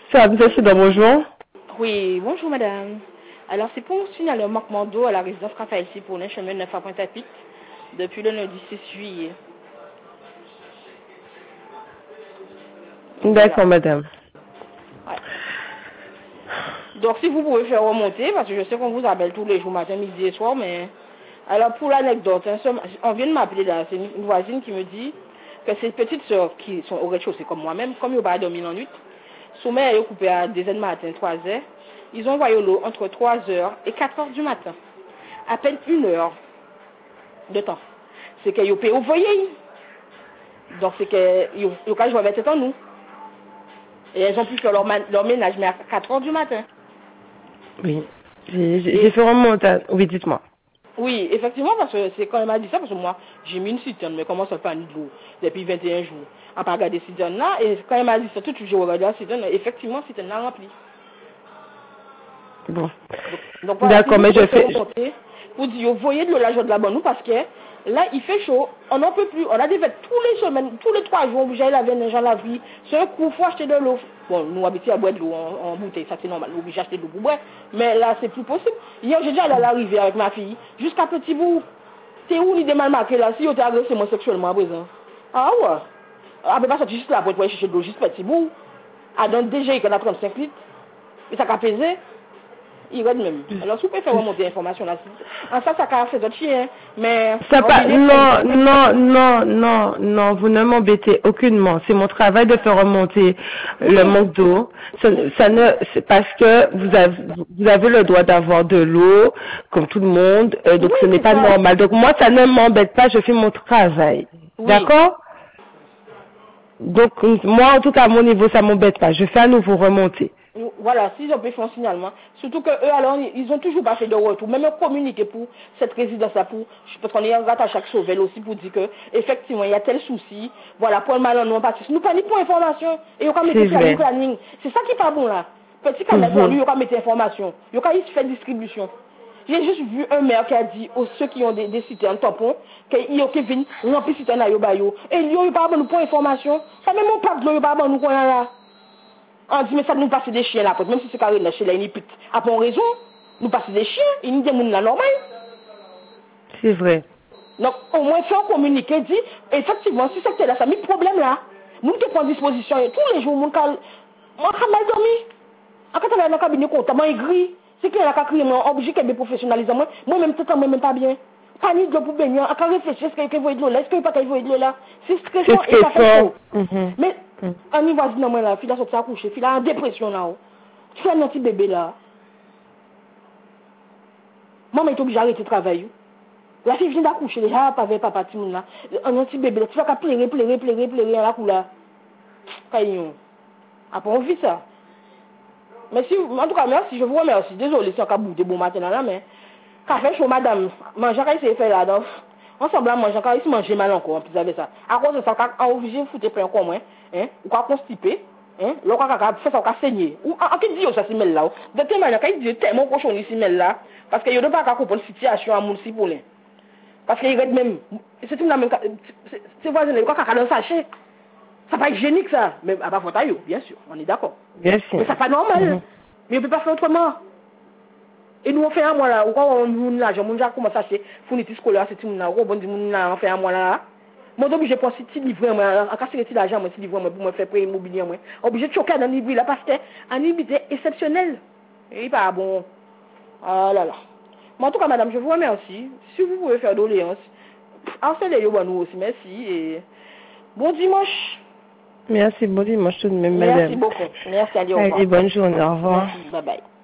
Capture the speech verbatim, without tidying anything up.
Ça, vous êtes dans bonjour. Oui, bonjour madame. Alors c'est pour signaler un manquement d'eau à la résidence Raphaël C pour le chemin neuf à Pointe-à-Pitre depuis le lundi six juillet. D'accord, Voilà. madame. Ouais. Donc si vous pouvez faire remonter, parce que je sais qu'on vous appelle tous les jours, matin, midi et soir, mais... Alors pour l'anecdote, hein, on vient de m'appeler là, c'est une voisine qui me dit que ses petites soeurs qui sont au rez-de-chaussée comme moi-même, comme ils n'ont pas dormi la nuit, sommeil est coupé à deux heures du matin, trois heures, ils ont envoyé l'eau entre trois heures et quatre heures du matin. À peine une heure de temps. C'est qu'ils ont payé au foyer. Donc c'est qu'ils ont qu'à jouer avec cet en nous. Et elles ont pu faire leur, leur ménage, mais à quatre heures du matin. Oui. J'ai j'ai fait remonter. Oui, dites-moi. Oui, effectivement, parce que c'est quand elle m'a dit ça, parce que moi, j'ai mis une citerne, mais comment ça fait un de l'eau depuis vingt et un jours. On n'a pas regardé cette citerne là, et quand elle m'a dit ça, tout de suite, j'ai regardé la citerne, effectivement, cette citerne là remplie. Bon. Donc, donc voilà, si D'accord, vous mais je pouvez faire fais... remonter, vous dites, vous voyez de l'eau là, je de la bonne nous, parce que là, il fait chaud, on n'en peut plus, on a des fêtes tous les semaines, tous les trois jours, j'ai lavé les gens la vie, c'est un coup, il faut acheter de l'eau. Bon, nous habitués à boire de l'eau en, en bouteille, ça c'est normal, nous obligés d'acheter de l'eau pour boire, mais là, c'est plus possible. Hier, j'ai déjà allé à la rivière avec ma fille, jusqu'à Petit Bout. C'est où l'idée mal marqué là, si on t'a agressé moi sexuellement à présent. Ah ouais. Ah, mais pas sortir juste là pour aller chercher de l'eau, juste Petit Bout. Ah, donc déjà, il y a trente-cinq litres. Et ça qu'a pesé. Il va de même. Alors, si vous pouvez faire remonter l'information là, en ça, ça a fait d'autres chiens, mais Ça on pas, dit non, non, non, non, non, vous ne m'embêtez aucunement. C'est mon travail de faire remonter le oui, manque d'eau. Ça, ça ne, c'est parce que vous avez, vous avez le droit d'avoir de l'eau, comme tout le monde, euh, donc oui, ce n'est c'est pas ça. normal. Donc moi, ça ne m'embête pas, je fais mon travail. Oui. D'accord? Donc moi, en tout cas, à mon niveau, ça m'embête pas. Je fais à nouveau remonter. Voilà, s'ils ont pu faire un signalement, surtout que eux alors, ils ont toujours pas fait de retour, même communiqué pour cette résidence-là, pour, parce qu'on est rattaché à chaque sauvel aussi pour dire que, effectivement, il y a tel souci, voilà, pour le mal en nous, parce que nous pas ni pour information, et on va mettre C'est planning, vrai. planning. C'est ça qui est pas bon là. Petit canal, là, Mhm. lui, il va mettre information, il va se faire distribution. J'ai juste vu un maire qui a dit aux ceux qui ont des, des cités en tampon, qu'il y a qui viennent remplir cité en ayobayo, et il n'y a pas bon pour information, ça même pas de l'eau, il n'y a pas bon nous qu'on a là. On dit, mais ça nous passe des chiens là, même si c'est carré là, chez la une pute. Après, on raison, nous passe des chiens, ils nous disent, là, normal. C'est vrai. Donc, au moins, faire communiquer, dit, effectivement, si c'est là, ça a mis problème là. Nous te prenons disposition, et tous les jours, mon cal, moi, j'ai mal dormi. En quand on est dans le cabinet, compte, moi, aigri. C'est qu'il y a qu'à crier, moi, obligé qu'elle me professionnalise, moi, moi-même, tout le temps, moi-même pas bien. Pas ni de l'eau pour baigner, à quand réfléchir, est-ce qu'il y a de l'eau là, est-ce qu'il n'y a pas de l'eau là. C'est C'est stressant ce et ça que fait fort. chaud. Mhm. Mais, Mhm. on y va dire, non, moi, là, fille, là, sorti à coucher, fille, là, en dépression, là, oh. Tu as un petit bébé, là. Maman est obligée d'arrêter de travailler. La fille vient d'accoucher, les gens pas avec papa, tout le monde, là. Un petit bébé, là, tu vas qu'à pleurer, pleurer, pleurer, pleurer, à la couleur. Caillon. Après, on vit ça. Mais si, en tout cas, merci, je vous remercie. Désolé si on a bouté bon matin là, mais café chaud, madame. Manger, quand il s'est fait là, donc, ensemble à manger, quand il se mange mal encore, en plus avec ça. À cause de ça, quand on est obligé de foutre plein comme moi, hein, ou quand constipé, hein, là, quand on fait ça, on a saigné. Ou, en qui dit, ça, c'est mal là. De telle manière, quand il dit tellement cochon ici, mal là, parce qu'il n'y a pas qu'à comprendre la situation à mon si pour lui. Parce qu'il regarde même, c'est tout la même, c'est voisin, il y a quand on a un sachet. Ça pas hygiénique ça, mais à pas faute à eux, bien sûr, on est d'accord. Bien Mais sûr. ça pas normal. Mhm. Mais on peut pas faire autrement. Et nous on fait un mois là, ou quand on nous là, on déjà commence à acheter fourniture scolaire, c'est tout là, on bon dit nous là, on fait un mois là. Moi obligé de prendre petit livre moi, en casser l'argent moi petit livre moi pour me faire prêt immobilier moi. Obligé de choquer dans livre là parce que un livre est exceptionnel. Et pas bon. Ah là là. Mais en tout cas madame, je vous remercie. Si vous pouvez faire doléance, harcelez-le nous aussi, merci et bon dimanche. Merci, bon dimanche tout de même, Merci madame. beaucoup. Merci, allez, au revoir. Allez, bonne journée, au revoir. Merci, bye bye.